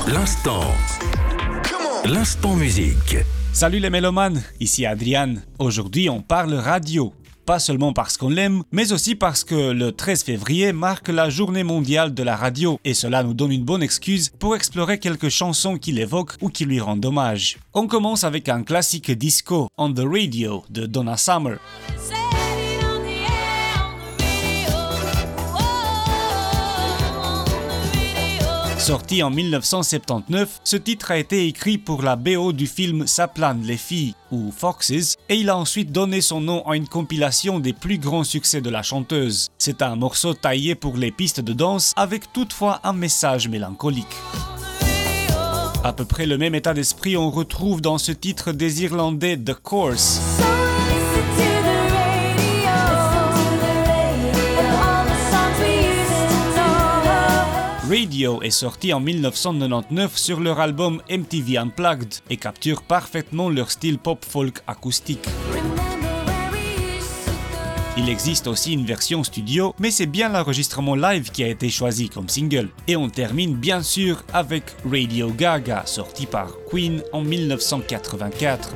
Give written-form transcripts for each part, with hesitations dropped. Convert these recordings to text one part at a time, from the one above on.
L'instant musique. Salut les mélomanes, ici Adrian. Aujourd'hui on parle radio. Pas seulement parce qu'on l'aime, mais aussi parce que le 13 février marque la journée mondiale de la radio et cela nous donne une bonne excuse pour explorer quelques chansons qui l'évoquent ou qui lui rendent hommage. On commence avec un classique disco, On the Radio, de Donna Summer. Sorti en 1979, ce titre a été écrit pour la BO du film Ça plane les filles, ou Foxes, et il a ensuite donné son nom à une compilation des plus grands succès de la chanteuse. C'est un morceau taillé pour les pistes de danse, avec toutefois un message mélancolique. À peu près le même état d'esprit on retrouve dans ce titre des Irlandais The Course. Radio est sorti en 1999 sur leur album MTV Unplugged et capture parfaitement leur style pop-folk acoustique. Il existe aussi une version studio, mais c'est bien l'enregistrement live qui a été choisi comme single. Et on termine bien sûr avec Radio Gaga, sorti par Queen en 1984.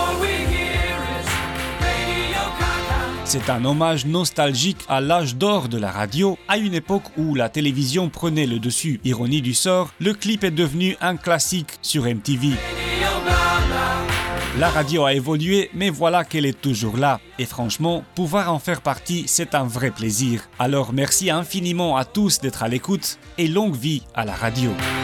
C'est un hommage nostalgique à l'âge d'or de la radio, à une époque où la télévision prenait le dessus. Ironie du sort, le clip est devenu un classique sur MTV. La radio a évolué, mais voilà qu'elle est toujours là. Et franchement, pouvoir en faire partie, c'est un vrai plaisir. Alors merci infiniment à tous d'être à l'écoute et longue vie à la radio.